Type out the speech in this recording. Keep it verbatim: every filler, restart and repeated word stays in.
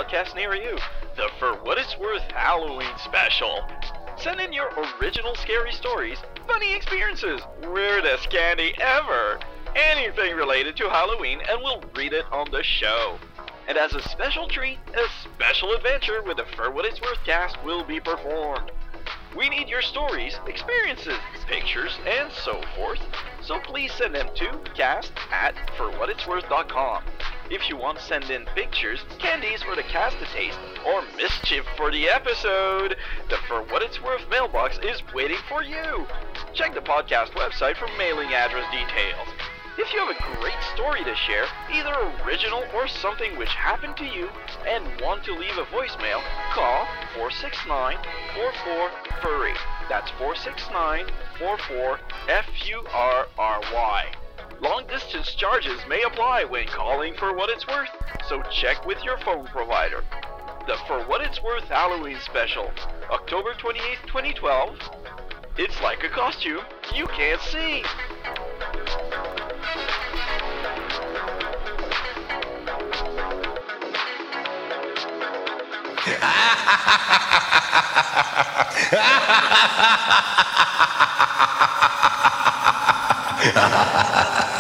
podcast near you, the For What It's Worth Halloween Special. Send in your original scary stories, funny experiences, weirdest candy ever, anything related to Halloween, and we'll read it on the show. And as a special treat, a special adventure with the For What It's Worth cast will be performed. We need your stories, experiences, pictures, and so forth, so please send them to cast at for what it's worth dot com. If you want to send in pictures, candies for the cast to taste, or mischief for the episode, the For What It's Worth mailbox is waiting for you. Check the podcast website for mailing address details. If you have a great story to share, either original or something which happened to you, and want to leave a voicemail, call four six nine, four four, furry. That's four six nine, four four, F U R R Y. Long distance charges may apply when calling For What It's Worth, so check with your phone provider. The For What It's Worth Halloween Special, October twenty-eighth, twenty twelve. It's like a costume you can't see. Ha ha ha ha ha!